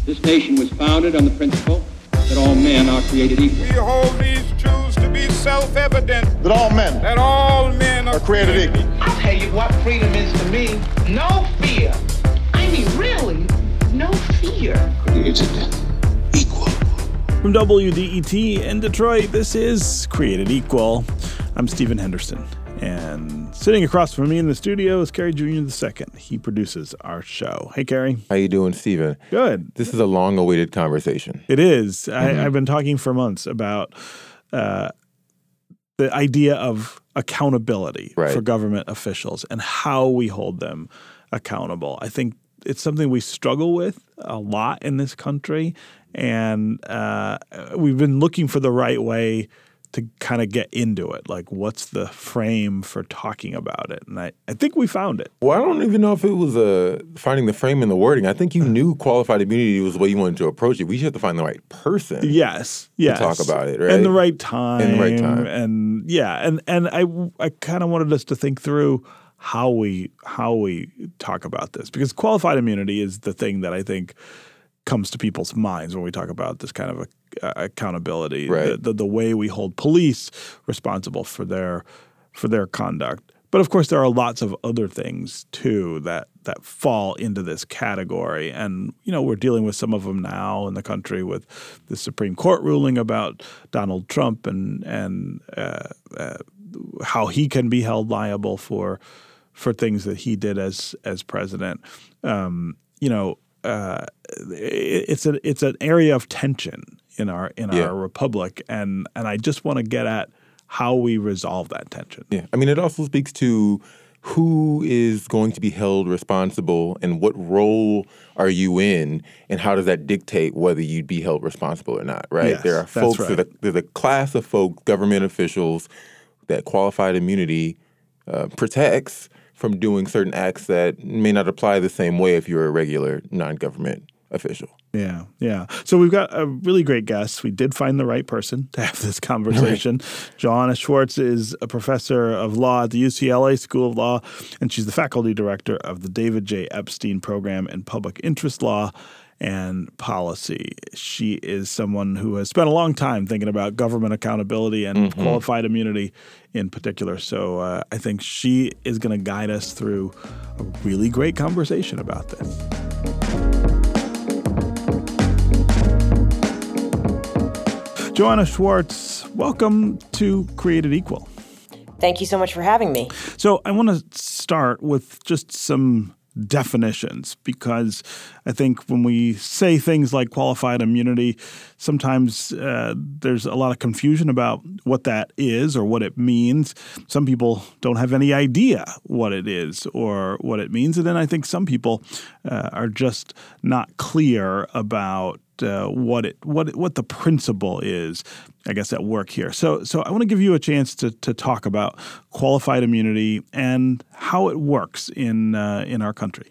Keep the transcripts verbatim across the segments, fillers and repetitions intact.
This nation was founded on the principle that all men are created equal. We hold these truths to be self-evident. That all men. That all men are, are created, created equal. I'll tell you what freedom is to me. No fear. I mean, really, no fear. Created equal. From W D E T in Detroit, this is Created Equal. I'm Stephen Henderson, and sitting across from me in the studio is Kerry Junior the Second. He produces our show. Hey, Kerry. How you doing, Stephen? Good. This is a long-awaited conversation. It is. Mm-hmm. I, I've been talking for months about uh, the idea of accountability right. for government officials and how we hold them accountable. I think it's something we struggle with a lot in this country, and uh, we've been looking for the right way to kind of get into it. Like, what's the frame for talking about it? And I, I think we found it. Well, I don't even know if it was uh, finding the frame and the wording. I think you knew qualified immunity was the way you wanted to approach it. We just have to find the right person. Yes, yes. To talk about it, right? And the right time. And the right time. And yeah, and and I I kind of wanted us to think through how we how we talk about this, because qualified immunity is the thing that I think comes to people's minds when we talk about this kind of a, uh, accountability, right. the, the the way we hold police responsible for their for their conduct. But of course, there are lots of other things too that that fall into this category, and you know we're dealing with some of them now in the country with the Supreme Court ruling about Donald Trump and and uh, uh, how he can be held liable for for things that he did as as president. Um, you know. Uh, it's a it's an area of tension in our in yeah. our republic, and and I just want to get at how we resolve that tension. Yeah, I mean, it also speaks to who is going to be held responsible and what role are you in, and how does that dictate whether you'd be held responsible or not, right? Yes, there are folks, that's right. there's, a, there's a class of folks, government officials, that qualified immunity uh, protects from doing certain acts that may not apply the same way if you're a regular non-government official. Yeah, yeah. So we've got a really great guest. We did find the right person to have this conversation. Right. Joanna Schwartz is a professor of law at the U C L A School of Law, and she's the faculty director of the David J. Epstein Program in Public Interest Law and Policy. She is someone who has spent a long time thinking about government accountability and mm-hmm. qualified immunity in particular. So uh, I think she is going to guide us through a really great conversation about this. Joanna Schwartz, welcome to Created Equal. Thank you so much for having me. So I want to start with just some definitions, because I think when we say things like qualified immunity, sometimes uh, there's a lot of confusion about what that is or what it means. Some people don't have any idea what it is or what it means. And then I think some people uh, are just not clear about Uh, what it what what the principle is, I guess, at work here. So so I want to give you a chance to to talk about qualified immunity and how it works in uh, in our country.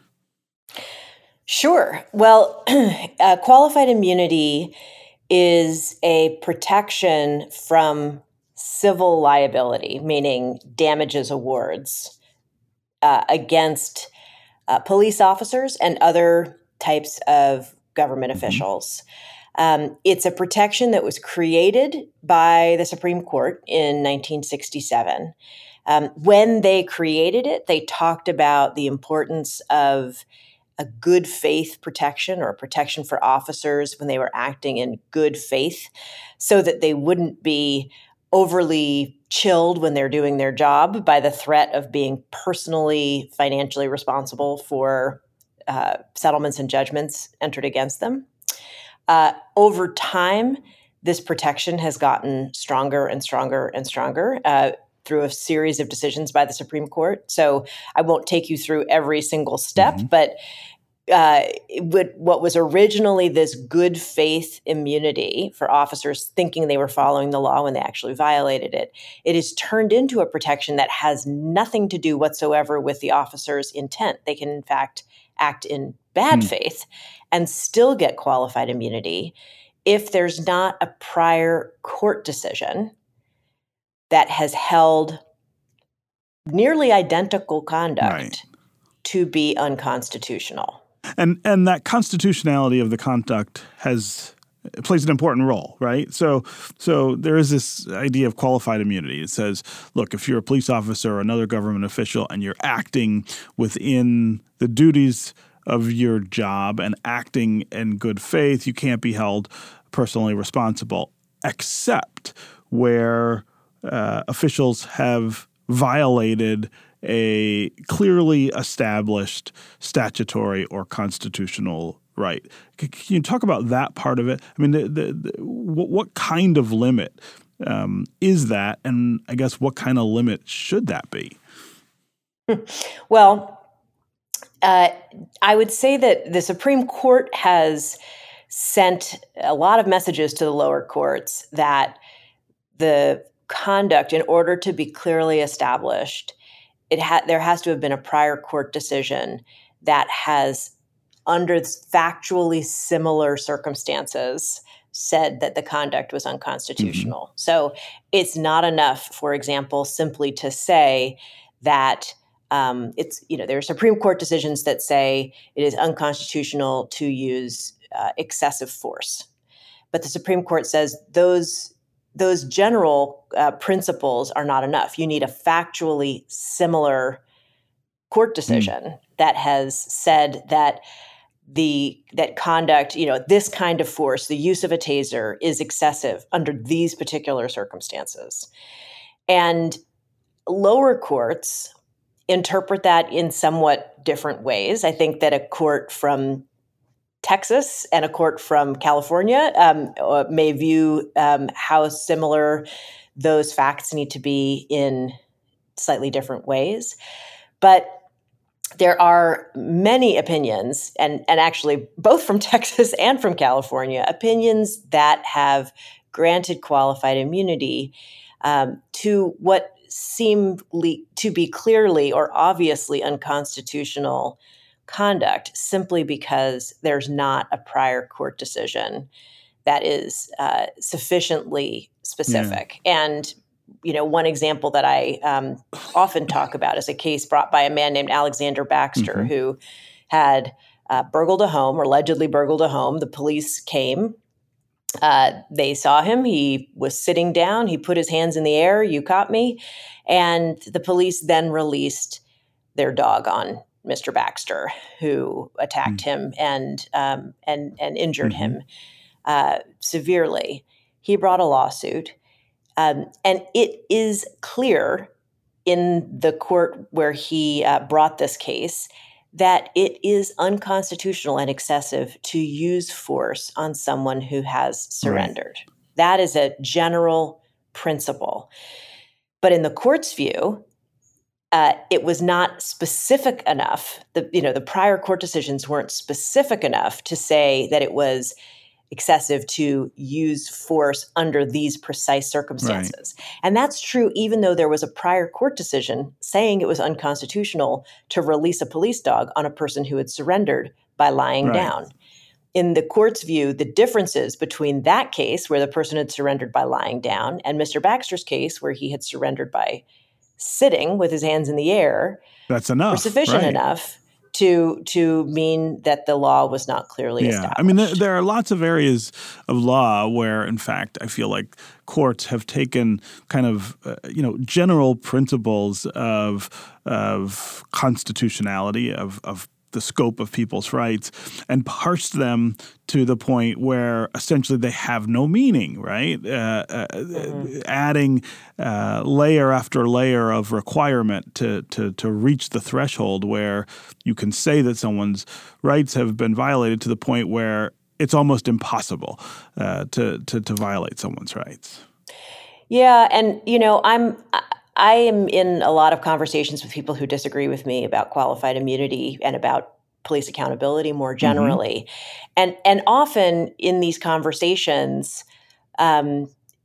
Sure. Well, uh, qualified immunity is a protection from civil liability, meaning damages awards uh, against uh, police officers and other types of government officials. Um, it's a protection that was created by the Supreme Court in nineteen sixty-seven. Um, when they created it, they talked about the importance of a good faith protection, or a protection for officers when they were acting in good faith, so that they wouldn't be overly chilled when they're doing their job by the threat of being personally financially responsible for Uh, settlements and judgments entered against them. Uh, over time, this protection has gotten stronger and stronger and stronger uh, through a series of decisions by the Supreme Court. So I won't take you through every single step, mm-hmm. but uh, it, what was originally this good faith immunity for officers thinking they were following the law when they actually violated it, it is turned into a protection that has nothing to do whatsoever with the officer's intent. They can, in fact, act in bad hmm. faith and still get qualified immunity if there's not a prior court decision that has held nearly identical conduct right. to be unconstitutional. and and that constitutionality of the conduct has it plays an important role, right? So so there is this idea of qualified immunity. It says, look, if you're a police officer or another government official and you're acting within the duties of your job and acting in good faith, you can't be held personally responsible, except where uh, officials have violated a clearly established statutory or constitutional right. Can you talk about that part of it? I mean, the, the, the, what, what kind of limit um, is that, and I guess what kind of limit should that be? Well, uh, I would say that the Supreme Court has sent a lot of messages to the lower courts that the conduct, in order to be clearly established, it ha- there has to have been a prior court decision that has, under factually similar circumstances, said that the conduct was unconstitutional. Mm-hmm. So it's not enough, for example, simply to say that um, it's, you know, there are Supreme Court decisions that say it is unconstitutional to use uh, excessive force. But the Supreme Court says those those general uh, principles are not enough. You need a factually similar court decision mm. that has said that the that conduct, you know, this kind of force, the use of a taser, is excessive under these particular circumstances. And lower courts interpret that in somewhat different ways. I think that a court from Texas and a court from California um, may view um, how similar those facts need to be in slightly different ways. But there are many opinions, and, and actually both from Texas and from California, opinions that have granted qualified immunity um, to what seem le- to be clearly or obviously unconstitutional conduct, simply because there's not a prior court decision that is uh, sufficiently specific. Yeah. And, you know, one example that I um, often talk about is a case brought by a man named Alexander Baxter, mm-hmm. who had uh, burgled a home, or allegedly burgled a home. The police came. Uh, they saw him. He was sitting down. He put his hands in the air. You caught me. And the police then released their dog on Mister Baxter, who attacked mm-hmm. him and um, and and injured mm-hmm. him uh, severely. He brought a lawsuit, um, and it is clear in the court where he uh, brought this case that it is unconstitutional and excessive to use force on someone who has surrendered. Right. That is a general principle. But in the court's view, Uh, it was not specific enough. The you know the prior court decisions weren't specific enough to say that it was excessive to use force under these precise circumstances. Right. And that's true even though there was a prior court decision saying it was unconstitutional to release a police dog on a person who had surrendered by lying right. down. In the court's view, the differences between that case where the person had surrendered by lying down and Mister Baxter's case where he had surrendered by sitting with his hands in the air, that's enough, were sufficient right. enough to to mean that the law was not clearly yeah. established. I mean, there, there are lots of areas of law where, in fact, I feel like courts have taken kind of, uh, you know, general principles of of constitutionality, of of the scope of people's rights, and parsed them to the point where essentially they have no meaning, right? Uh, uh, mm-hmm. Adding uh, layer after layer of requirement to, to to reach the threshold where you can say that someone's rights have been violated to the point where it's almost impossible uh, to, to to violate someone's rights. Yeah, and you know, I'm. I- I am in a lot of conversations with people who disagree with me about qualified immunity and about police accountability more generally. Mm-hmm. And and often in these conversations, um,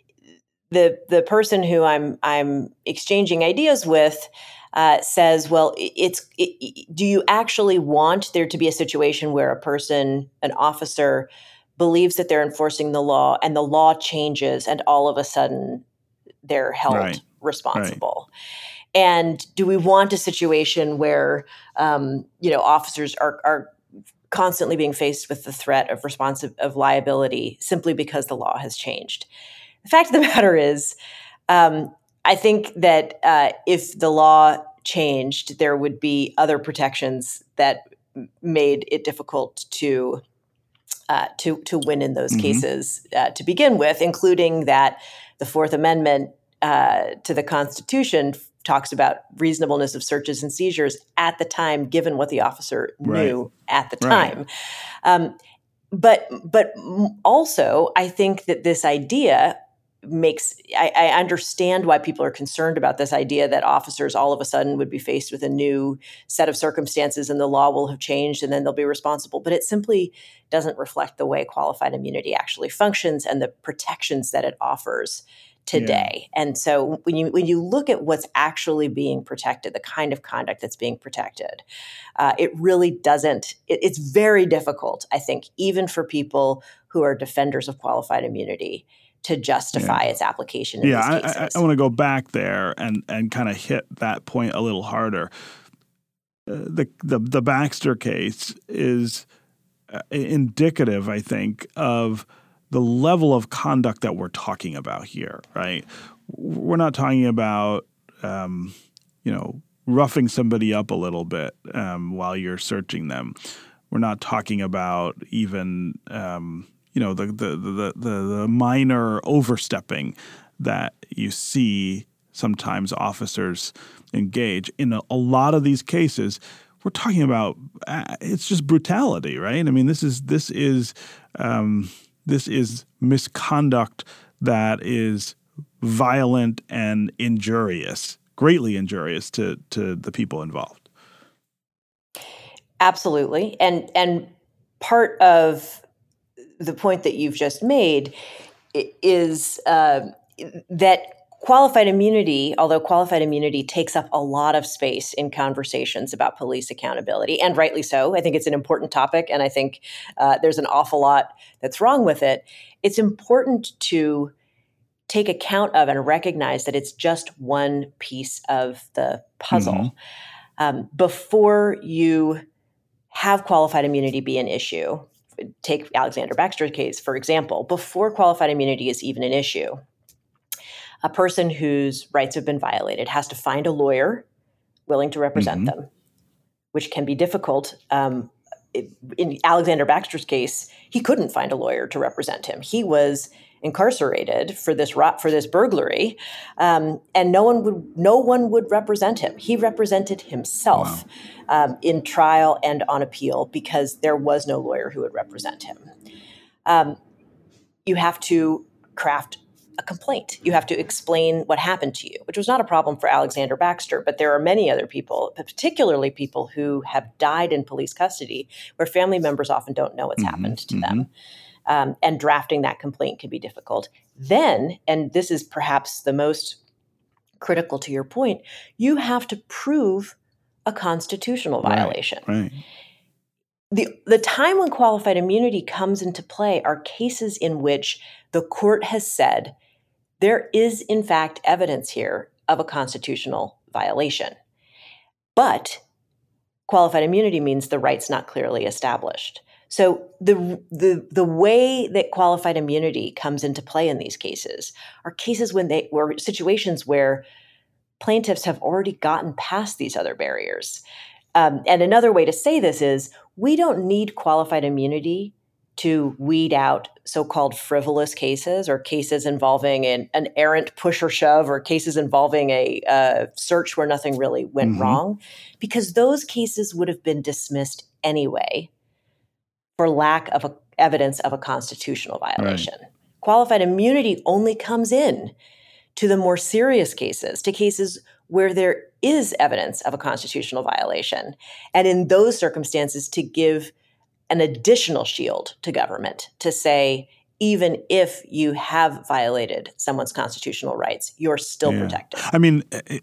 the the person who I'm I'm exchanging ideas with uh, says, well, it's it, do you actually want there to be a situation where a person, an officer, believes that they're enforcing the law and the law changes and all of a sudden they're held right. responsible. Right. And do we want a situation where, um, you know, officers are, are constantly being faced with the threat of responsive of liability simply because the law has changed. The fact of the matter is, um, I think that uh, if the law changed, there would be other protections that made it difficult to uh, to to win in those mm-hmm. cases uh, to begin with, including that the Fourth Amendment uh, to the Constitution talks about reasonableness of searches and seizures at the time, given what the officer knew right. at the time. Right. Um, but but also, I think that this idea makes I, I understand why people are concerned about this idea that officers all of a sudden would be faced with a new set of circumstances and the law will have changed and then they'll be responsible. But it simply doesn't reflect the way qualified immunity actually functions and the protections that it offers today. Yeah. And so when you when you look at what's actually being protected, the kind of conduct that's being protected, uh, it really doesn't, it, it's very difficult, I think, even for people who are defenders of qualified immunity to justify yeah. its application in yeah, these cases. I, I, I want to go back there and, and kind of hit that point a little harder. Uh, the, the the Baxter case is uh, indicative, I think, of the level of conduct that we're talking about here, right? We're not talking about, um, you know, roughing somebody up a little bit um, while you're searching them. We're not talking about even um, – you know, the, the the the the minor overstepping that you see sometimes officers engage in. A, a lot of these cases, we're talking about uh, it's just brutality, right? I mean, this is this is um, this is misconduct that is violent and injurious, greatly injurious to to the people involved. Absolutely, and and part of the point that you've just made is uh, that qualified immunity, although qualified immunity takes up a lot of space in conversations about police accountability, and rightly so. I think it's an important topic, and I think uh, there's an awful lot that's wrong with it. It's important to take account of and recognize that it's just one piece of the puzzle. Mm-hmm. Um, before you have qualified immunity be an issue, take Alexander Baxter's case, for example. Before qualified immunity is even an issue, a person whose rights have been violated has to find a lawyer willing to represent mm-hmm. them, which can be difficult. Um, in Alexander Baxter's case, he couldn't find a lawyer to represent him. He was incarcerated for this for this burglary, um, and no one would no one would represent him. He represented himself wow. um, in trial and on appeal because there was no lawyer who would represent him. Um, you have to craft a complaint. You have to explain what happened to you, which was not a problem for Alexander Baxter, but there are many other people, particularly people who have died in police custody, where family members often don't know what's mm-hmm, happened to mm-hmm. them. Um, and drafting that complaint can be difficult. Then, and this is perhaps the most critical to your point, you have to prove a constitutional violation. Right, right. The, the time when qualified immunity comes into play are cases in which the court has said there is, in fact, evidence here of a constitutional violation. But qualified immunity means the right's not clearly established. So the, the the way that qualified immunity comes into play in these cases are cases when they were situations where plaintiffs have already gotten past these other barriers. Um, and another way to say this is we don't need qualified immunity to weed out so-called frivolous cases or cases involving an, an errant push or shove or cases involving a uh, search where nothing really went mm-hmm. wrong, because those cases would have been dismissed anyway for lack of a, evidence of a constitutional violation. Right. Qualified immunity only comes in to the more serious cases, to cases where there is evidence of a constitutional violation. And in those circumstances, to give an additional shield to government to say, even if you have violated someone's constitutional rights, you're still yeah. protected. I mean,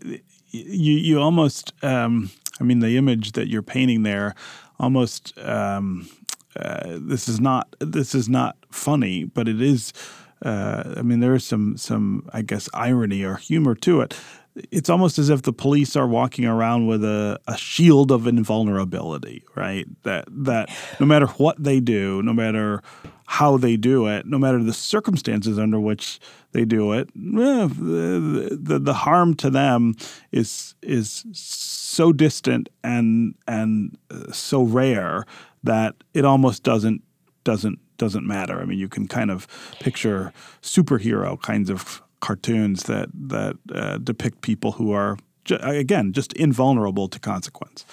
you you almost, um, I mean, the image that you're painting there almost, um, uh, this is not this is not funny, but it is, uh, I mean, there is some, some, I guess, irony or humor to it. it's almost as if the police are walking around with a, a shield of invulnerability, right? That that no matter what they do, no matter how they do it, no matter the circumstances under which they do it, eh, the, the the harm to them is is so distant and and so rare that it almost doesn't doesn't doesn't matter. I mean, you can kind of picture superhero kinds of cartoons that that uh, depict people who are, again, just invulnerable to consequence.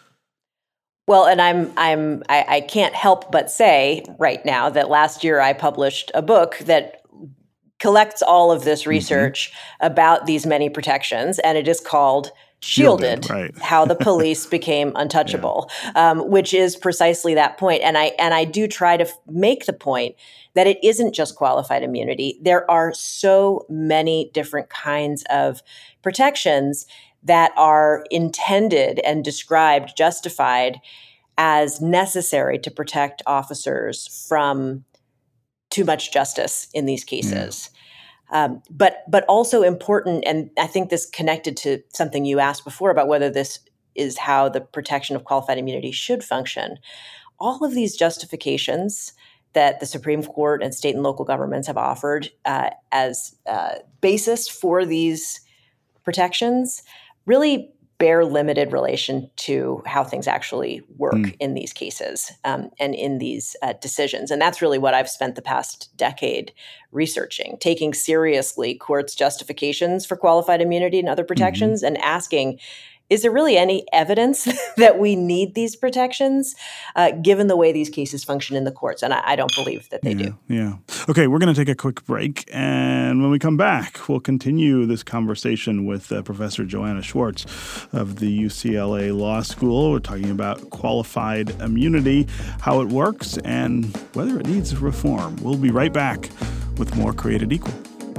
Well, and I'm I'm I, I can't help but say right now that last year I published a book that collects all of this research mm-hmm. about these many protections, and it is called Shielded, Shielded right. How the Police Became Untouchable, yeah. um, which is precisely that point. And I and I do try to f- make the point that it isn't just qualified immunity. There are so many different kinds of protections that are intended and described, justified as necessary to protect officers from too much justice in these cases. Yeah. Um, but but also important, and I think this connected to something you asked before about whether this is how the protection of qualified immunity should function. All of these justifications that the Supreme Court and state and local governments have offered uh, as uh, basis for these protections really bear limited relation to how things actually work mm. in these cases um, and in these uh, decisions. And that's really what I've spent the past decade researching, taking seriously courts' justifications for qualified immunity and other protections mm-hmm. and asking, is there really any evidence that we need these protections uh, given the way these cases function in the courts? And I, I don't believe that they yeah, do. Yeah. Okay, we're going to take a quick break. And when we come back, we'll continue this conversation with uh, Professor Joanna Schwartz of the U C L A Law School. We're talking about qualified immunity, how it works, and whether it needs reform. We'll be right back with more Created Equal.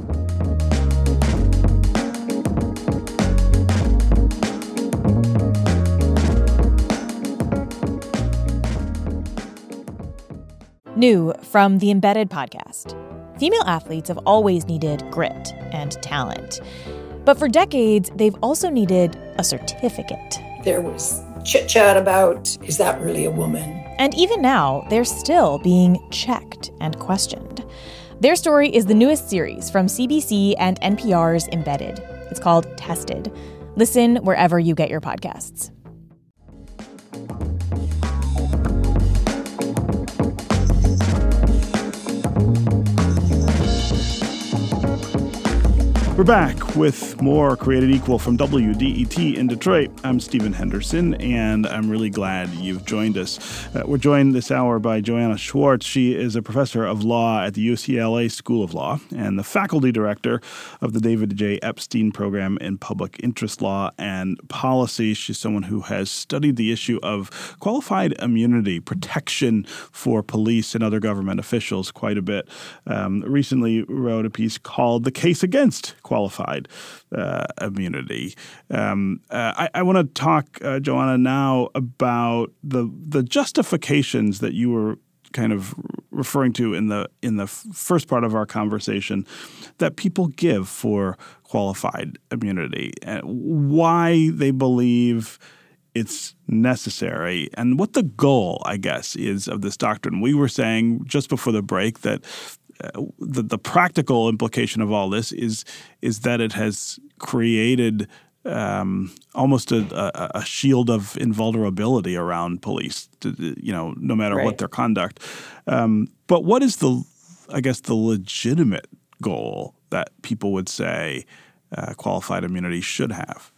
New from the Embedded podcast. Female athletes have always needed grit and talent. But for decades, they've also needed a certificate. There was chit-chat about, is that really a woman? And even now, they're still being checked and questioned. Their story is the newest series from C B C and N P R's Embedded. It's called Tested. Listen wherever you get your podcasts. We're back with more Created Equal from W D E T in Detroit. I'm Stephen Henderson, and I'm really glad you've joined us. Uh, we're joined this hour by Joanna Schwartz. She is a professor of law at the U C L A School of Law and the faculty director of the David J. Epstein Program in Public Interest Law and Policy. She's someone who has studied the issue of qualified immunity, protection for police and other government officials quite a bit. Um, recently wrote a piece called The Case Against Qualified uh, Immunity. Um, uh, I, I want to talk, uh, Joanna, now about the the justifications that you were kind of referring to in the in the f- first part of our conversation that people give for qualified immunity, uh, why they believe it's necessary, and what the goal, I guess, is of this doctrine. We were saying just before the break that Uh, the, the practical implication of all this is is that it has created um, almost a, a, a shield of invulnerability around police, to, you know, no matter right. what their conduct. Um, but what is the, I guess, the legitimate goal that people would say uh, qualified immunity should have?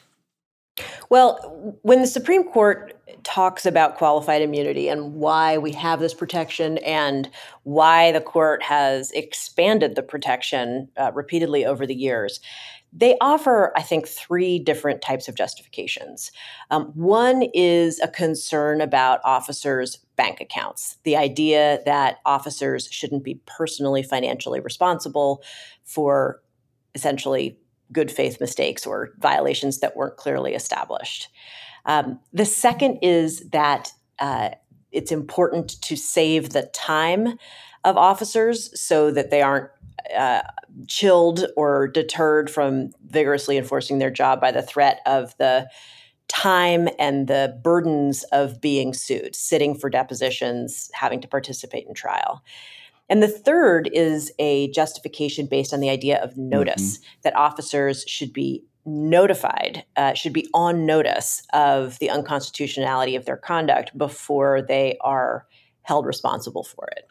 Well, when the Supreme Court talks about qualified immunity and why we have this protection and why the court has expanded the protection uh, repeatedly over the years, they offer, I think, three different types of justifications. Um, one is a concern about officers' bank accounts, the idea that officers shouldn't be personally financially responsible for essentially good faith mistakes or violations that weren't clearly established. Um, the second is that uh, it's important to save the time of officers so that they aren't uh, chilled or deterred from vigorously enforcing their job by the threat of the time and the burdens of being sued, sitting for depositions, having to participate in trial. And the third is a justification based on the idea of notice, mm-hmm. that officers should be notified, uh, should be on notice of the unconstitutionality of their conduct before they are held responsible for it.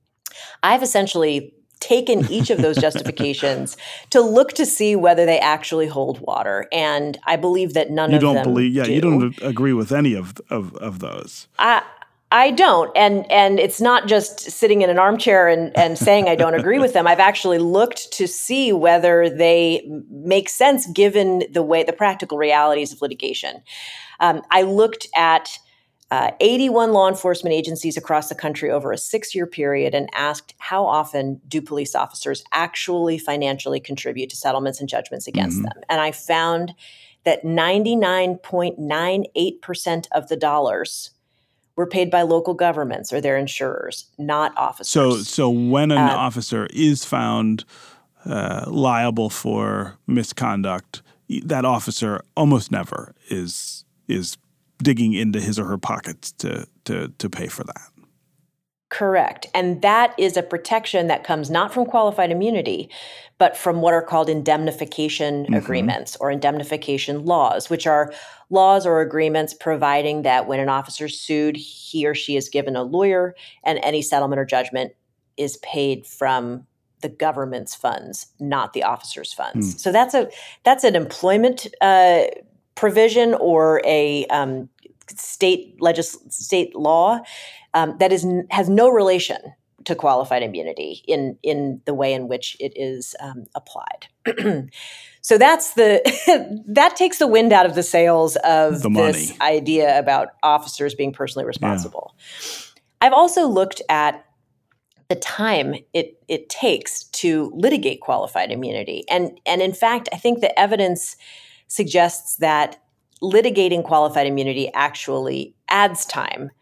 I've essentially taken each of those justifications to look to see whether they actually hold water, and I believe that none you of don't them believe, yeah, do. You don't agree with any of of, of those. I, I don't, and and it's not just sitting in an armchair and, and saying I don't agree with them. I've actually looked to see whether they make sense given the way the practical realities of litigation. Um, I looked at uh, eighty-one law enforcement agencies across the country over a six-year period and asked how often do police officers actually financially contribute to settlements and judgments against mm-hmm. them, and I found that ninety-nine point nine eight percent of the dollars were paid by local governments or their insurers, not officers. So, so when an uh, officer is found uh, liable for misconduct, that officer almost never is is digging into his or her pockets to to to pay for that. Correct. And that is a protection that comes not from qualified immunity, but from what are called indemnification mm-hmm. agreements or indemnification laws, which are laws or agreements providing that when an officer is sued, he or she is given a lawyer and any settlement or judgment is paid from the government's funds, not the officer's funds. Mm. So that's a that's an employment uh, provision or a um, state legis- state law Um, that is has no relation to qualified immunity in in the way in which it is um, applied. So that's the that takes the wind out of the sails of the this idea about officers being personally responsible. Yeah. I've also looked at the time it it takes to litigate qualified immunity, and and in fact, I think the evidence suggests that litigating qualified immunity actually adds time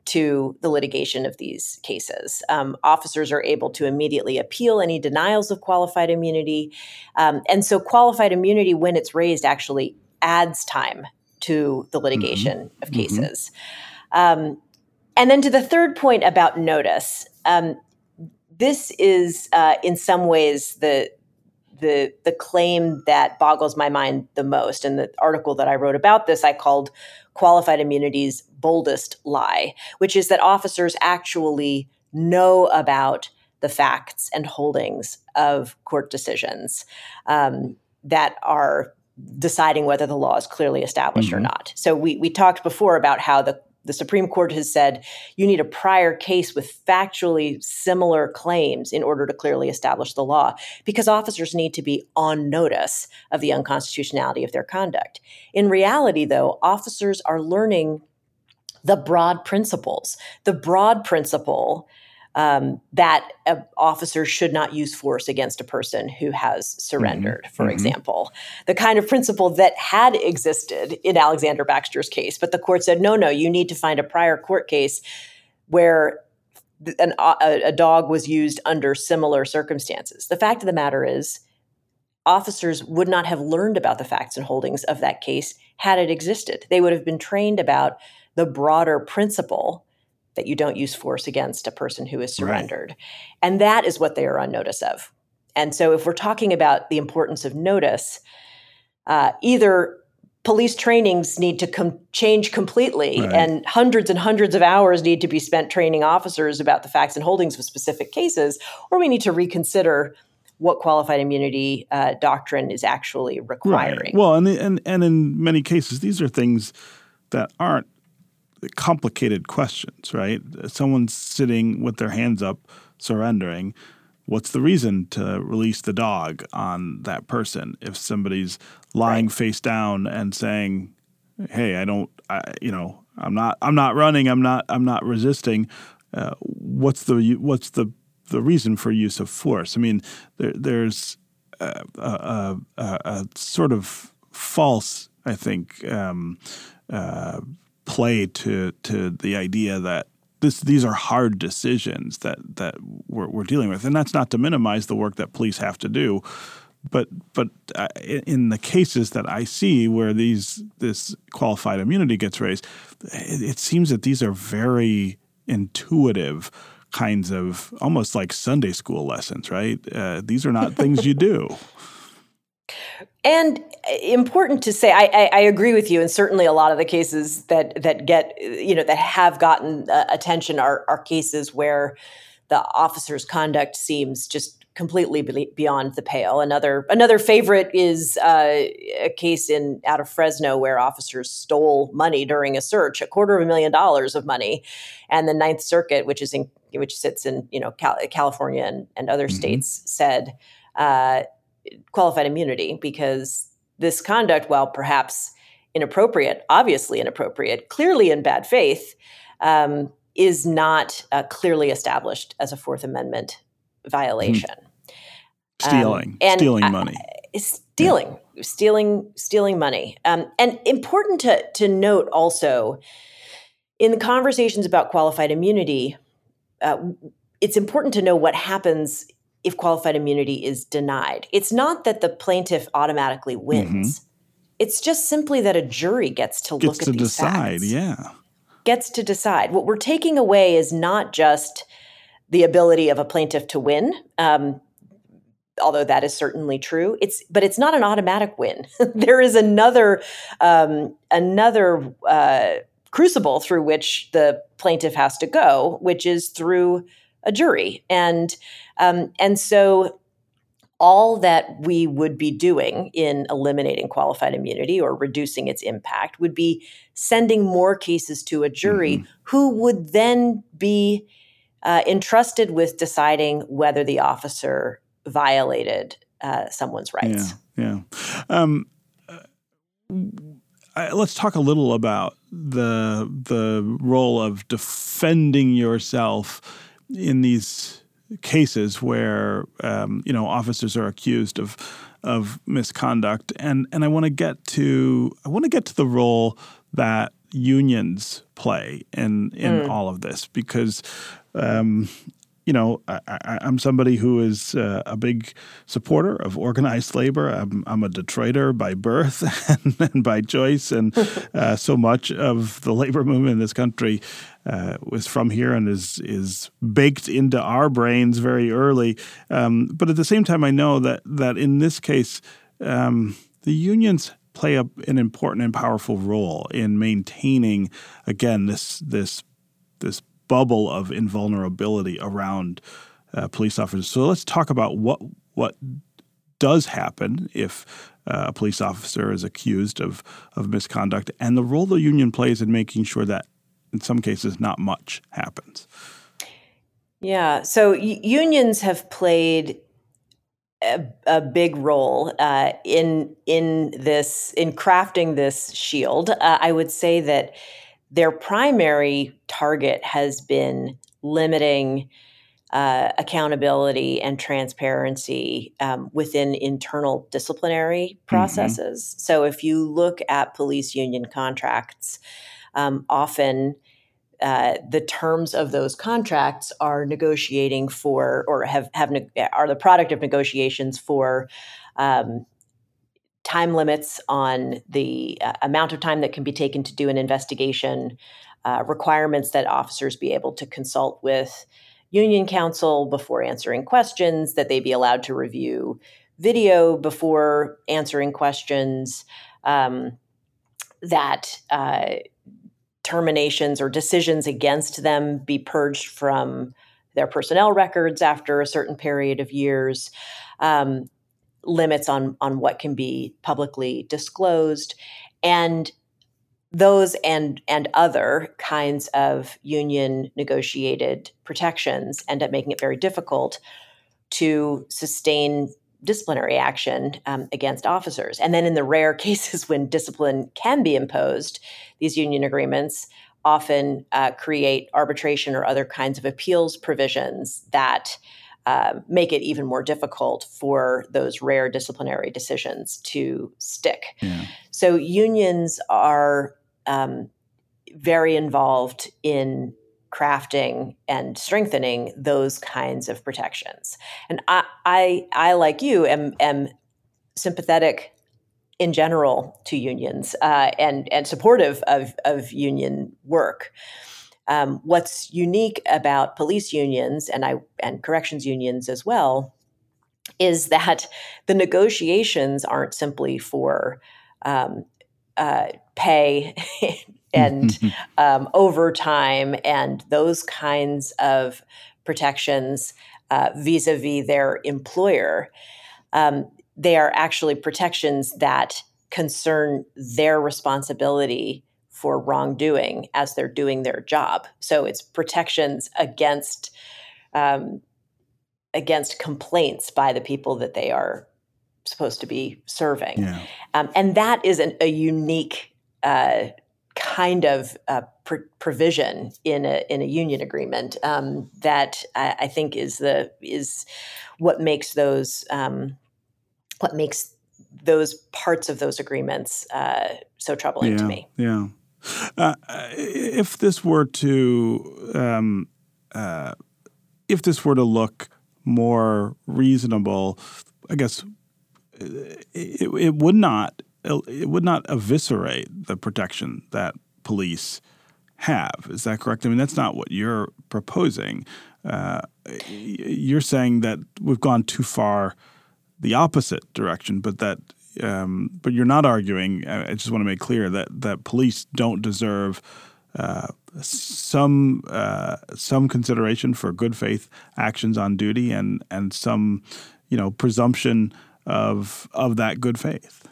to the litigation of these cases. Um, officers are able to immediately appeal any denials of qualified immunity. Um, and so qualified immunity, when it's raised, actually adds time to the litigation mm-hmm. of cases. Mm-hmm. Um, and then to the third point about notice, um, this is uh, in some ways the the the claim that boggles my mind the most. And the article that I wrote about this, I called Qualified Immunity's Boldest Lie, which is that officers actually know about the facts and holdings of court decisions um, that are deciding whether the law is clearly established mm-hmm. or not. So we we talked before about how the The Supreme Court has said you need a prior case with factually similar claims in order to clearly establish the law, because officers need to be on notice of the unconstitutionality of their conduct. In reality, though, officers are learning the broad principles, the broad principle um, that uh, officers should not use force against a person who has surrendered, mm-hmm. for mm-hmm. example. The kind of principle that had existed in Alexander Baxter's case, but the court said, no, no, you need to find a prior court case where an, a, a dog was used under similar circumstances. The fact of the matter is, officers would not have learned about the facts and holdings of that case had it existed. They would have been trained about the broader principle that you don't use force against a person who is surrendered. Right. And that is what they are on notice of. And so if we're talking about the importance of notice, uh, either police trainings need to com- change completely right. and hundreds and hundreds of hours need to be spent training officers about the facts and holdings of specific cases, or we need to reconsider what qualified immunity uh, doctrine is actually requiring. Right. Well, and, and, and in many cases, these are things that aren't complicated questions, right? Someone's sitting with their hands up, surrendering. What's the reason to release the dog on that person? If somebody's lying right. face down and saying, "Hey, I don't, I, you know, I'm not, I'm not running, I'm not, I'm not resisting," uh, what's the what's the the reason for use of force? I mean, there, there's a, a, a, a sort of false, I think. Um, uh, play to to the idea that this these are hard decisions that that we're, we're dealing with, and that's not to minimize the work that police have to do. But but uh, in the cases that I see where these this qualified immunity gets raised, it, it seems that these are very intuitive kinds of almost like Sunday school lessons, right? Uh, these are not things you do. And important to say, I, I, I agree with you, and certainly a lot of the cases that that get you know that have gotten uh, attention are are cases where the officer's conduct seems just completely be- beyond the pale. Another another favorite is uh, a case in out of Fresno where officers stole money during a search, a quarter of a million dollars of money, and the Ninth Circuit, which is in which sits in you know Cal- California and, and other mm-hmm. states, said uh, qualified immunity because this conduct, while perhaps inappropriate, obviously inappropriate, clearly in bad faith, um, is not uh, clearly established as a Fourth Amendment violation. Mm-hmm. Stealing, um, stealing money, uh, stealing, yeah. stealing, stealing money. Um, and important to to note also, in the conversations about qualified immunity, uh, it's important to know what happens if qualified immunity is denied. It's not that the plaintiff automatically wins. Mm-hmm. It's just simply that a jury gets to gets look at to these decide. facts. Yeah, gets to decide. What we're taking away is not just the ability of a plaintiff to win, um, although that is certainly true. It's but it's not an automatic win. There is another um, another uh, crucible through which the plaintiff has to go, which is through a jury, and um, and so all that we would be doing in eliminating qualified immunity or reducing its impact would be sending more cases to a jury mm-hmm. who would then be uh, entrusted with deciding whether the officer violated uh, someone's rights. Yeah, yeah. Um, I, let's talk a little about the the role of defending yourself in these cases where um, you know officers are accused of of misconduct, and and I want to get to I want to get to the role that unions play in in mm. all of this because. Um, You know, I, I, I'm somebody who is uh, a big supporter of organized labor. I'm, I'm a Detroiter by birth and, and by choice, and uh, so much of the labor movement in this country uh, was from here and is is baked into our brains very early. Um, but at the same time, I know that that in this case, um, the unions play a, an important and powerful role in maintaining, again, this this this. bubble of invulnerability around uh, police officers. So let's talk about what what does happen if uh, a police officer is accused of of misconduct and the role the union plays in making sure that in some cases not much happens. Yeah, so y- unions have played a, a big role uh, in in this in crafting this shield. Uh, I would say that their primary target has been limiting uh, accountability and transparency um, within internal disciplinary processes. Mm-hmm. So if you look at police union contracts, um, often uh, the terms of those contracts are negotiating for, or have, have are the product of negotiations for um, time limits on the uh, amount of time that can be taken to do an investigation, uh, requirements that officers be able to consult with union counsel before answering questions, that they be allowed to review video before answering questions, um, that uh, terminations or decisions against them be purged from their personnel records after a certain period of years. Um, limits on on what can be publicly disclosed, and those and and other kinds of union negotiated protections end up making it very difficult to sustain disciplinary action um, against officers. And then in the rare cases when discipline can be imposed, these union agreements often uh, create arbitration or other kinds of appeals provisions that Uh, make it even more difficult for those rare disciplinary decisions to stick. Yeah. So unions are um, very involved in crafting and strengthening those kinds of protections. And I, I, I like you, am, am sympathetic in general to unions uh, and and supportive of of union work. Um, what's unique about police unions and I and corrections unions as well is that the negotiations aren't simply for um, uh, pay and um, overtime and those kinds of protections uh, vis-a-vis their employer. Um, they are actually protections that concern their responsibility for wrongdoing as they're doing their job. So it's protections against um, against complaints by the people that they are supposed to be serving. Yeah. Um, and that is an, a unique uh, kind of uh, pr- provision in a in a union agreement um, that I, I think is the is what makes those um, what makes those parts of those agreements uh, so troubling yeah, to me. Yeah. Uh, if this were to um, uh, if this were to look more reasonable, I guess it, it would not it would not eviscerate the protection that police have. Is that correct? I mean, that's not what you're proposing. Uh, you're saying that we've gone too far the opposite direction, but that um, but you're not arguing. I just want to make clear that that police don't deserve uh, some uh, some consideration for good faith actions on duty and and some you know presumption of of that good faith.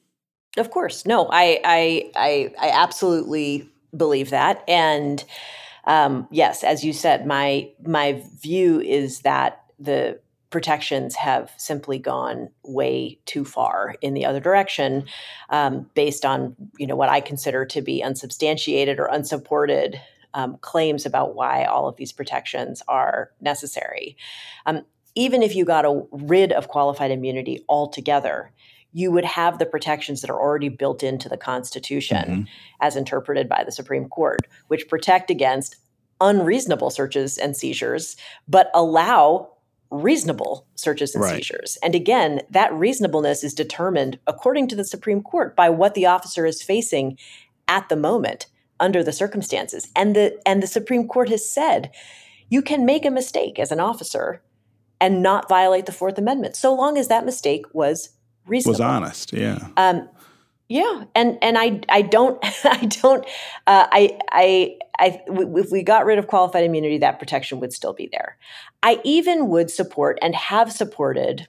Of course, no, I I I, I absolutely believe that, and um, yes, as you said, my my view is that the protections have simply gone way too far in the other direction, um, based on you know what I consider to be unsubstantiated or unsupported um, claims about why all of these protections are necessary. Um, even if you got a, rid of qualified immunity altogether, you would have the protections that are already built into the Constitution, mm-hmm. as interpreted by the Supreme Court, which protect against unreasonable searches and seizures, but allow reasonable searches and right. seizures. And again, that reasonableness is determined, according to the Supreme Court, by what the officer is facing at the moment under the circumstances. And the and the Supreme Court has said you can make a mistake as an officer and not violate the Fourth Amendment, so long as that mistake was reasonable. Was honest, yeah. Um, yeah, and and I I don't I don't uh, I I I if we got rid of qualified immunity, that protection would still be there. I even would support and have supported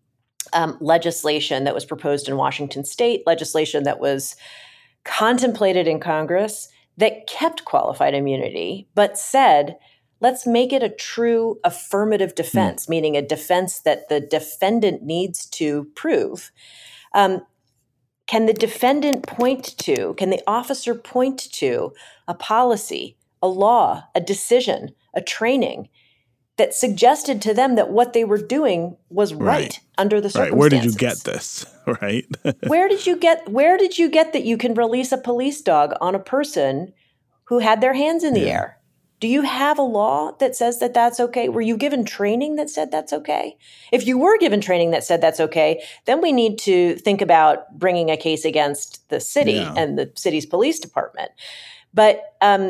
um, legislation that was proposed in Washington State, legislation that was contemplated in Congress that kept qualified immunity, but said, let's make it a true affirmative defense, mm. meaning a defense that the defendant needs to prove. Um, can the defendant point to, can the officer point to a policy, a law, a decision, a training that suggested to them that what they were doing was right, right under the circumstances? Right. Where did you get this? Right. Where did you get, where did you get that you can release a police dog on a person who had their hands in the yeah. air? Do you have a law that says that that's okay? Were you given training that said that's okay? If you were given training that said that's okay, then we need to think about bringing a case against the city yeah. and the city's police department. But um,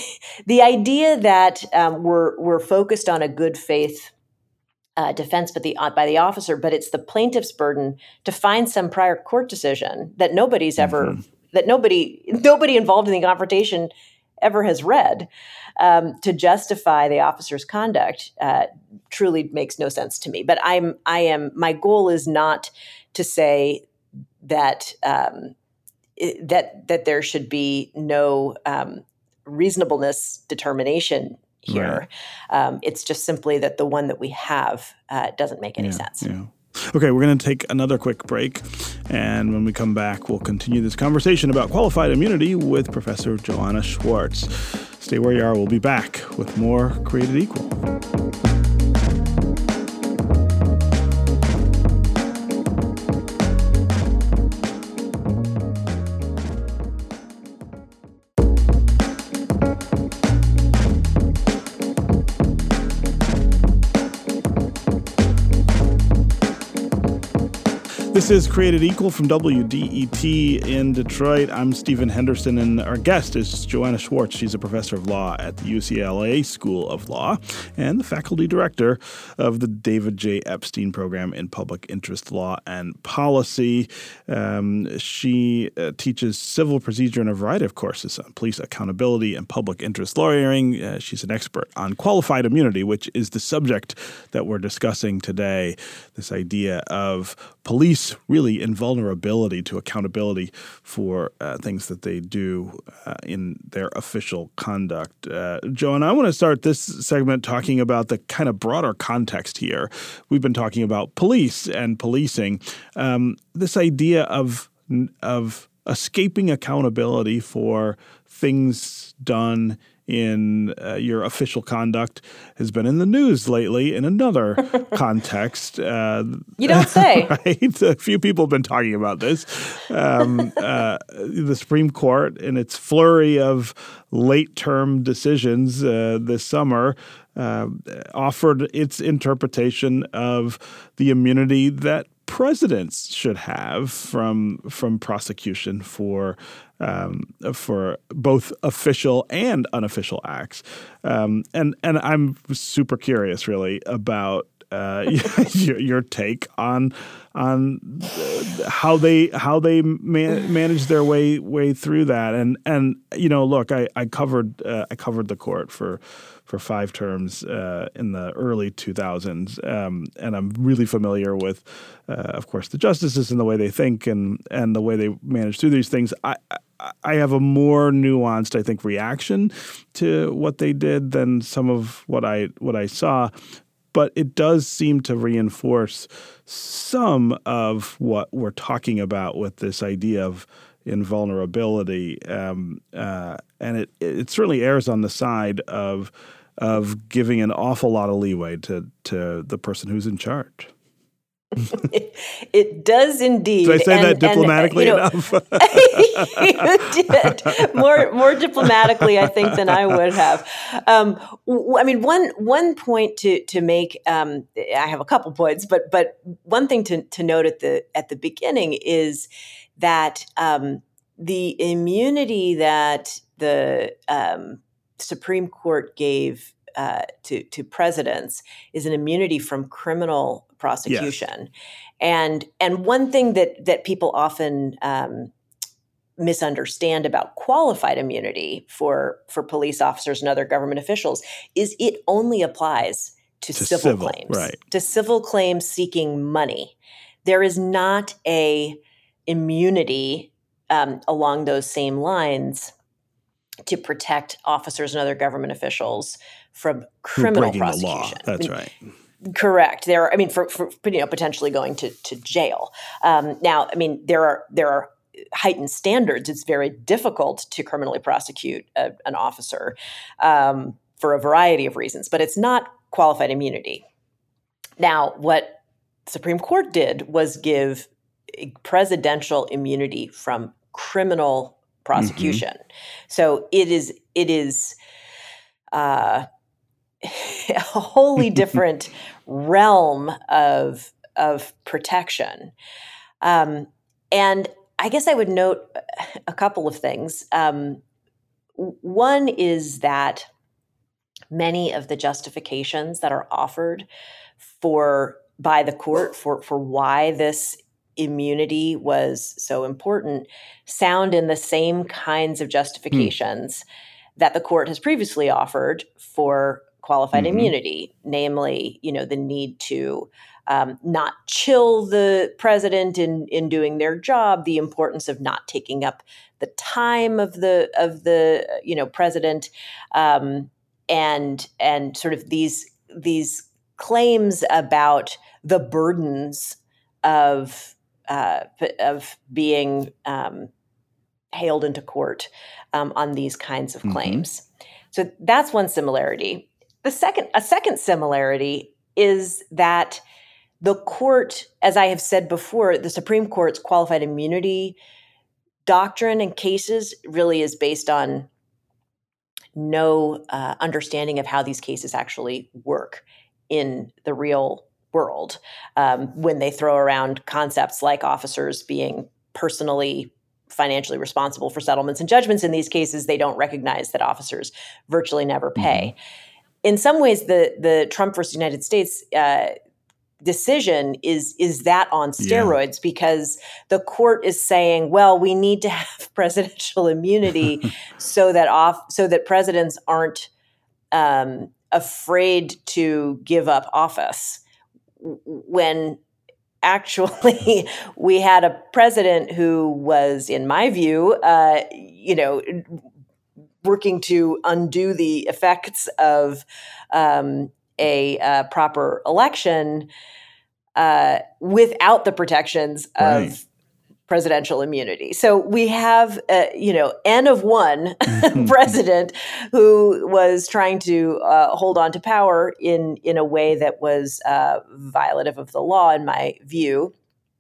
the idea that um, we're we're focused on a good faith uh, defense, but the uh, by the officer, but it's the plaintiff's burden to find some prior court decision that nobody's mm-hmm. ever that nobody nobody involved in the confrontation ever has read. Um, to justify the officer's conduct uh, truly makes no sense to me. But I'm, I am. My goal is not to say that um, it, that that there should be no um, reasonableness determination here. Right. Um, it's just simply that the one that we have uh, doesn't make any yeah, sense. Yeah. Okay, we're going to take another quick break, and when we come back, we'll continue this conversation about qualified immunity with Professor Joanna Schwartz. Stay where you are. We'll be back with more Created Equal. This is Created Equal from W D E T in Detroit. I'm Stephen Henderson, and our guest is Joanna Schwartz. She's a professor of law at the U C L A School of Law and the faculty director of the David J. Epstein Program in Public Interest Law and Policy. Um, she uh, teaches civil procedure in a variety of courses on police accountability and public interest lawyering. Uh, she's an expert on qualified immunity, which is the subject that we're discussing today, this idea of police really invulnerability to accountability for uh, things that they do uh, in their official conduct. Uh, Joanna, I want to start this segment talking about the kind of broader context here. We've been talking about police and policing. Um, this idea of of escaping accountability for things done in uh, your official conduct has been in the news lately in another context. Uh, you don't say. Right? A few people have been talking about this. Um, uh, the Supreme Court, in its flurry of late-term decisions uh, this summer, uh, offered its interpretation of the immunity that presidents should have from from prosecution for um, for both official and unofficial acts, um, and and I'm super curious, really, about uh, your, your take on on how they how they man, manage their way way through that, and and you know, look, I I covered uh, I covered the court for. for five terms uh, in the early two thousands. Um, and I'm really familiar with, uh, of course, the justices and the way they think and and the way they manage through these things. I, I have a more nuanced, I think, reaction to what they did than some of what I what I saw. But it does seem to reinforce some of what we're talking about with this idea of invulnerability. Um, uh, and it, it certainly errs on the side of of giving an awful lot of leeway to, to the person who's in charge. It, it does indeed. Did I say and, that diplomatically and, you know, enough? You did. More more diplomatically, I think, than I would have. Um, w- I mean, one one point to to make. Um, I have a couple points, but but one thing to to note at the at the beginning is that um, the immunity that the um, Supreme Court gave uh, to to presidents is an immunity from criminal prosecution, yes. and and one thing that that people often um, misunderstand about qualified immunity for for police officers and other government officials is it only applies to, to civil, civil claims, right. to civil claims seeking money. There is not a immunity um, along those same lines to protect officers and other government officials from criminal prosecution. The law. That's I mean, right. Correct. There, I mean, for, for you know, potentially going to to jail. Um, now, I mean, there are there are heightened standards. It's very difficult to criminally prosecute a, an officer um, for a variety of reasons, but it's not qualified immunity. Now, what the Supreme Court did was give presidential immunity from criminal prosecution. Mm-hmm. So it is it is uh, a wholly different realm of of protection. Um, and I guess I would note a couple of things. Um, one is that many of the justifications that are offered for by the court for for why this immunity was so important sound in the same kinds of justifications mm. that the court has previously offered for qualified mm-hmm. immunity, namely, you know, the need to um, not chill the president in in doing their job, the importance of not taking up the time of the of the you know president, um, and and sort of these these claims about the burdens of uh, of being um, hailed into court um, on these kinds of mm-hmm. claims. So that's one similarity. The second, a second similarity is that the court, as I have said before, the Supreme Court's qualified immunity doctrine and cases really is based on no uh, understanding of how these cases actually work in the real world um, when they throw around concepts like officers being personally financially responsible for settlements and judgments. In these cases, they don't recognize that officers virtually never pay. Mm-hmm. In some ways, the the Trump versus United States uh, decision is is that on steroids, yeah. because the court is saying, well, we need to have presidential immunity so that off so that presidents aren't um, afraid to give up office. When actually we had a president who was, in my view, uh, you know, working to undo the effects of um, a uh, proper election uh, without the protections of right. presidential immunity. So we have, uh, you know, N of one president who was trying to uh, hold on to power in in a way that was uh, violative of the law, in my view.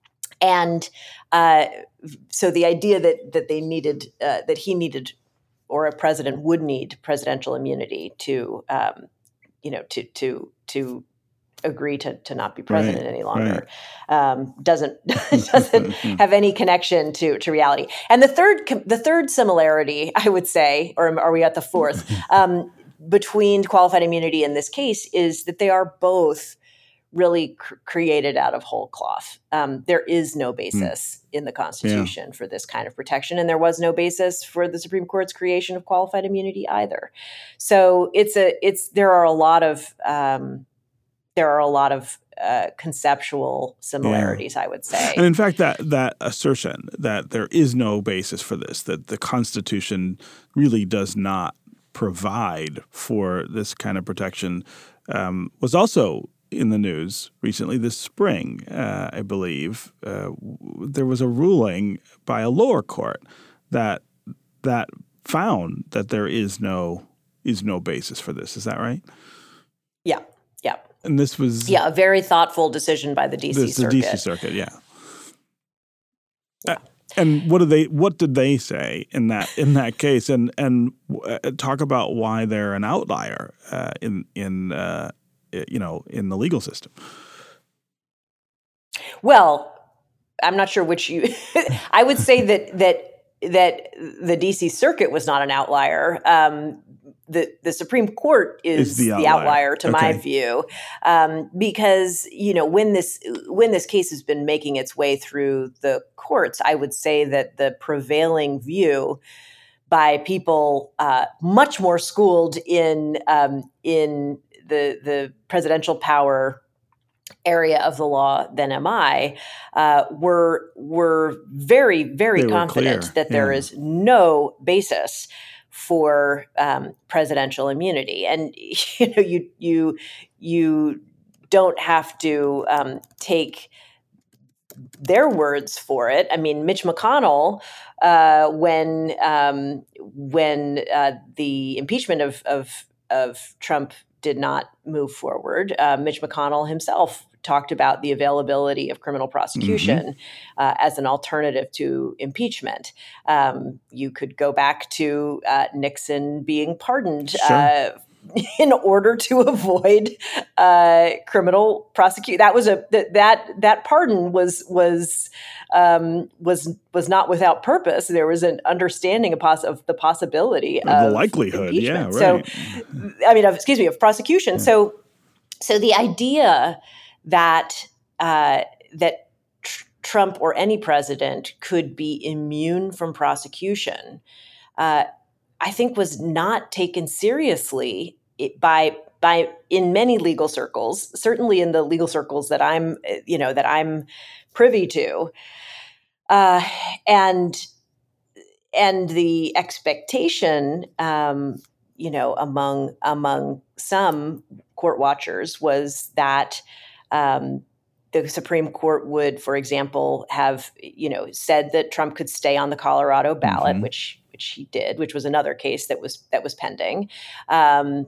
And uh, so the idea that that they needed, uh, that he needed, or a president would need presidential immunity to, um, you know, to to to agree to to not be president right, any longer, right. um, doesn't doesn't have any connection to to reality. And the third the third similarity, I would say, or are we at the fourth, um, between qualified immunity in this case is that they are both really cr- created out of whole cloth. Um, there is no basis mm. in the Constitution yeah. for this kind of protection, and there was no basis for the Supreme Court's creation of qualified immunity either. So it's a it's there are a lot of um, there are a lot of uh, conceptual similarities, yeah. I would say. And in fact, that that assertion that there is no basis for this, that the Constitution really does not provide for this kind of protection, um, was also in the news recently this spring, uh, I believe. Uh, there was a ruling by a lower court that that found that there is no is no basis for this. Is that right? Yeah, yeah. And this was yeah a very thoughtful decision by the D C this, Circuit. The D C Circuit, yeah. yeah. Uh, and what did they what did they say in that in that case? And and uh, talk about why they're an outlier uh, in in. Uh, you know, in the legal system? Well, I'm not sure which you, I would say that, that, that the D C Circuit was not an outlier. Um, the, the Supreme Court is, is the, outlier. the outlier to okay. my view. Um, because, you know, when this, when this case has been making its way through the courts, I would say that the prevailing view by people uh, much more schooled in, um, in, the the presidential power area of the law than am I, uh, were were very, very confident that yeah. there is no basis for um, presidential immunity. And you know, you you you don't have to um, take their words for it. I mean, Mitch McConnell, uh, when um, when uh, the impeachment of of of Trump did not move forward, uh, Mitch McConnell himself talked about the availability of criminal prosecution mm-hmm. uh, as an alternative to impeachment. Um, you could go back to uh, Nixon being pardoned sure. uh, in order to avoid uh, criminal prosecution. That was a th- that that pardon was was um, was was not without purpose. There was an understanding of, poss- of the possibility of the likelihood. Yeah, right. So, I mean, of, excuse me, of prosecution. Yeah. So, so the idea that uh, that tr- Trump or any president could be immune from prosecution, uh, I think, was not taken seriously by by in many legal circles. Certainly in the legal circles that I'm, you know, that I'm privy to, uh, and and the expectation, um, you know, among among some court watchers was that um, the Supreme Court would, for example, have, you know, said that Trump could stay on the Colorado ballot, mm-hmm. which which he did, which was another case that was that was pending, um,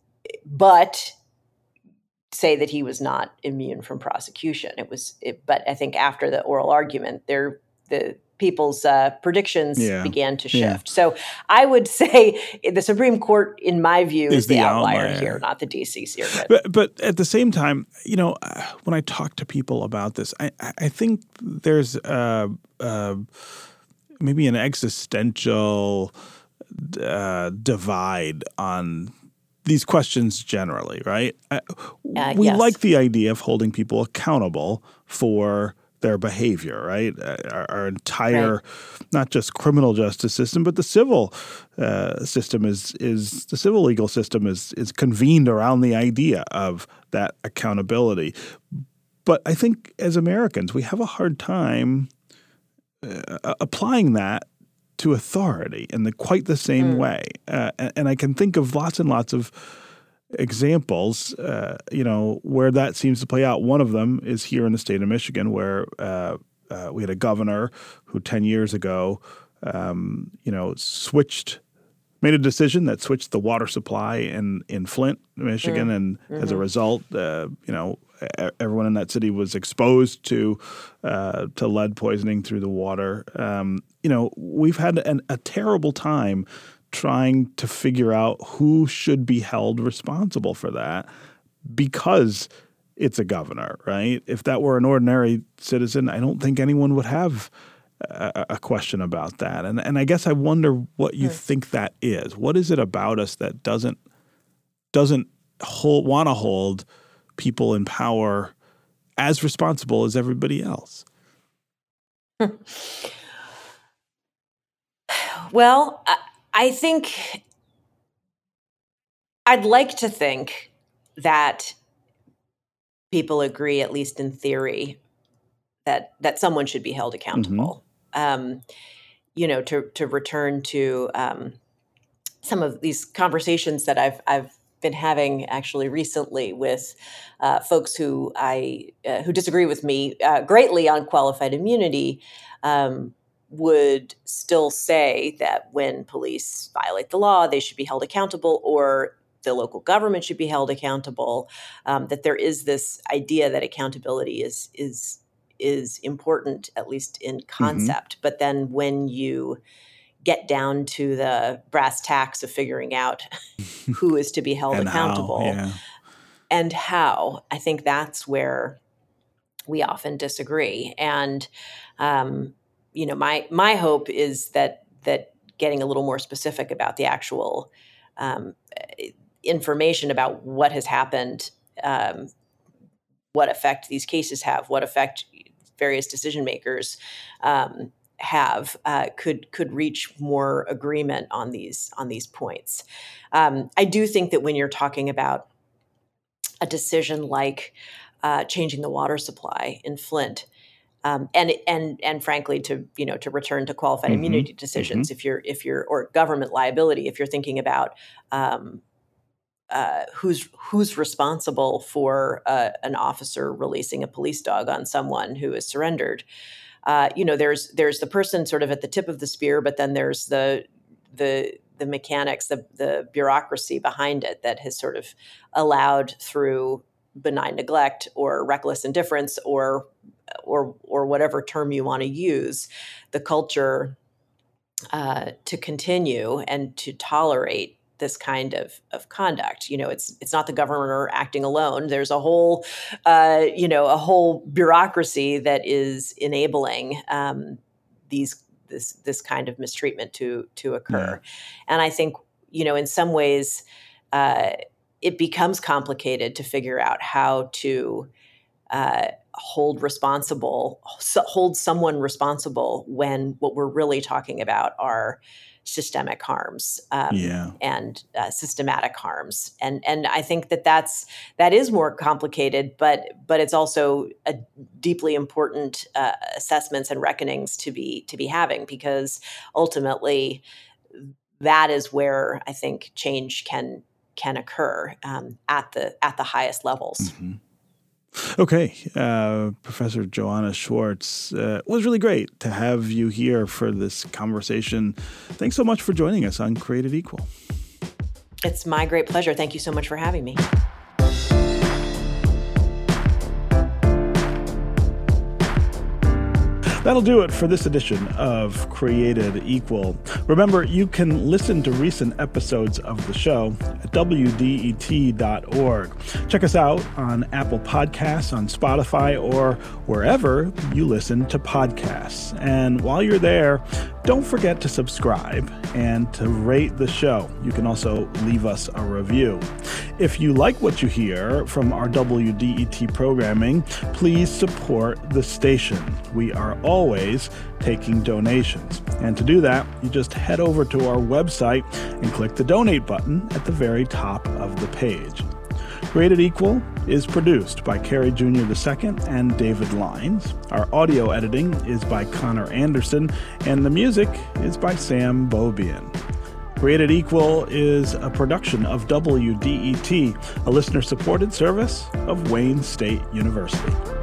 but say that he was not immune from prosecution. It was, it, but I think after the oral argument, there the people's uh, predictions yeah. began to shift. Yeah. So I would say the Supreme Court, in my view, is, is the, the outlier, outlier here, not the D C Circuit. But, but at the same time, you know, when I talk to people about this, I, I think there's uh, uh, maybe an existential uh, divide on these questions generally, right? Uh, we yes. like the idea of holding people accountable for their behavior, right? Our, our entire, right. not just criminal justice system, but the civil uh, system is is the civil legal system is is convened around the idea of that accountability. But I think as Americans, we have a hard time uh, applying that to authority in the quite the same mm. way. Uh, and, and I can think of lots and lots of examples, uh, you know, where that seems to play out. One of them is here in the state of Michigan, where uh, uh, we had a governor who ten years ago, um, you know, switched, made a decision that switched the water supply in, in Flint, Michigan. Mm. And mm-hmm. as a result, uh, you know, everyone in that city was exposed to uh, to lead poisoning through the water. Um, you know, we've had an, a terrible time trying to figure out who should be held responsible for that because it's a governor, right? If that were an ordinary citizen, I don't think anyone would have a, a question about that. And and I guess I wonder what you mm. think that is. What is it about us that doesn't doesn't hold, want to hold people in power as responsible as everybody else? Well, I, I think I'd like to think that people agree, at least in theory, that that someone should be held accountable. Mm-hmm. Um, you know, to to return to um, some of these conversations that I've I've been having actually recently with uh, folks who I uh, who disagree with me uh, greatly on qualified immunity. Um, would still say that when police violate the law, they should be held accountable, or the local government should be held accountable. Um, that there is this idea that accountability is is is important, at least in concept. Mm-hmm. But then when you get down to the brass tacks of figuring out who is to be held and accountable how, yeah. and how, I think that's where we often disagree. And um, you know, my my hope is that that getting a little more specific about the actual um, information about what has happened, um, what effect these cases have, what effect various decision makers um, have, uh, could could reach more agreement on these on these points. Um, I do think that when you're talking about a decision like uh, changing the water supply in Flint. Um, and and and frankly, to you know, to return to qualified mm-hmm. immunity decisions, mm-hmm. if you're if you're or government liability, if you're thinking about um, uh, who's who's responsible for uh, an officer releasing a police dog on someone who has surrendered, uh, you know, there's there's the person sort of at the tip of the spear, but then there's the the the mechanics, the the bureaucracy behind it that has sort of allowed through benign neglect or reckless indifference or or or whatever term you want to use, the culture uh, to continue and to tolerate this kind of, of conduct. You know, it's it's not the governor acting alone. There's a whole, uh, you know, a whole bureaucracy that is enabling um, these this this kind of mistreatment to to occur. Yeah. And I think, you know, in some ways, uh, it becomes complicated to figure out how to uh, hold responsible, hold someone responsible when what we're really talking about are systemic harms um, yeah. and uh, systematic harms. And and I think that that's that is more complicated, but but it's also a deeply important uh, assessments and reckonings to be to be having, because ultimately that is where I think change can can occur um, at the at the highest levels. Mm-hmm. Okay, uh, Professor Joanna Schwartz, uh, it was really great to have you here for this conversation. Thanks so much for joining us on Created Equal. It's my great pleasure. Thank you so much for having me. That'll do it for this edition of Created Equal. Remember, you can listen to recent episodes of the show at W D E T dot org. Check us out on Apple Podcasts, on Spotify, or wherever you listen to podcasts. And while you're there, don't forget to subscribe and to rate the show. You can also leave us a review. If you like what you hear from our W D E T programming, please support the station. We are always taking donations. And to do that, you just head over to our website and click the donate button at the very top of the page. Created Equal is produced by Carrie Junior the Second and David Lines. Our audio editing is by Connor Anderson, and the music is by Sam Bobian. Created Equal is a production of W D E T, a listener-supported service of Wayne State University.